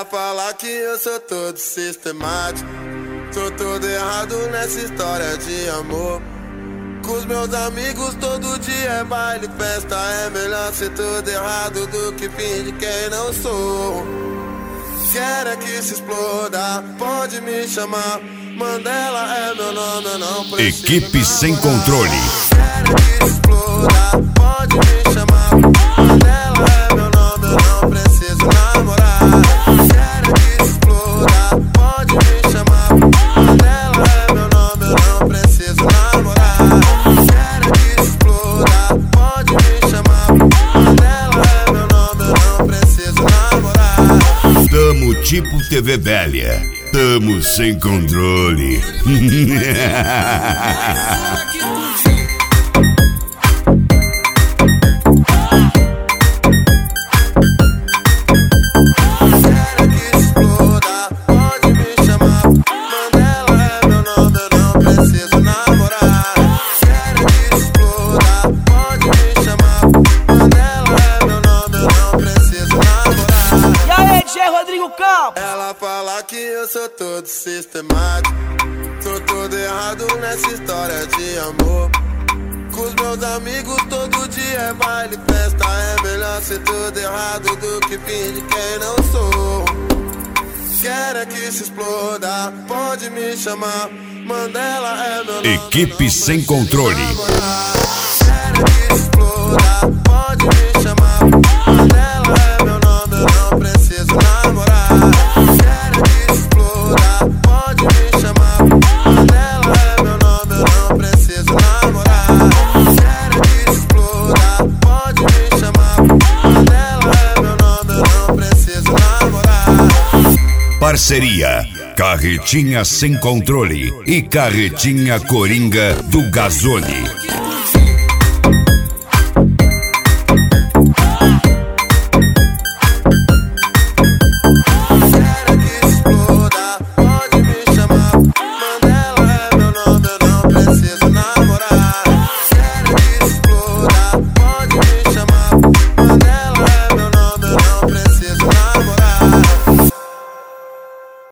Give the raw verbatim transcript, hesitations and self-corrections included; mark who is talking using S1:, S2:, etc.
S1: fala que eu sou todo sistemático, sou todo errado nessa história de amor. Com os meus amigos todo dia é baile, festa. É melhor ser todo errado do que fingir quem não sou. Quero é que se exploda, pode me chamar. Mandela é meu nome, eu não preciso.
S2: Equipe Sem Controle.
S1: Quero é que se exploda, pode me chamar. Mandela é meu nome, eu não preciso namorar. Quero é que se exploda, pode me chamar. Mandela é meu nome, eu não preciso namorar. Quero é que se exploda, pode me chamar. Mandela é meu nome, eu não preciso namorar.
S2: Tamo tipo T V velha, tamo sem controle.
S1: Ela fala que eu sou todo sistemático, sou todo errado nessa história de amor. Com os meus amigos todo dia é baile, festa. É melhor ser todo errado do que fingir quem não sou. Quero é que se exploda, pode me chamar. Mandela é meu nome.
S2: Equipe Sem Controle.
S1: Quero é que se exploda, pode me chamar. Mandela é meu nome, eu não preciso namorar. Quero que se exploda, pode me chamar. Mandela é meu nome, eu não preciso namorar. Quero que se exploda, pode me chamar. Mandela é meu nome, eu não preciso namorar.
S2: Parceria Carretinha Sem Controle e Carretinha Coringa do Gazzoli.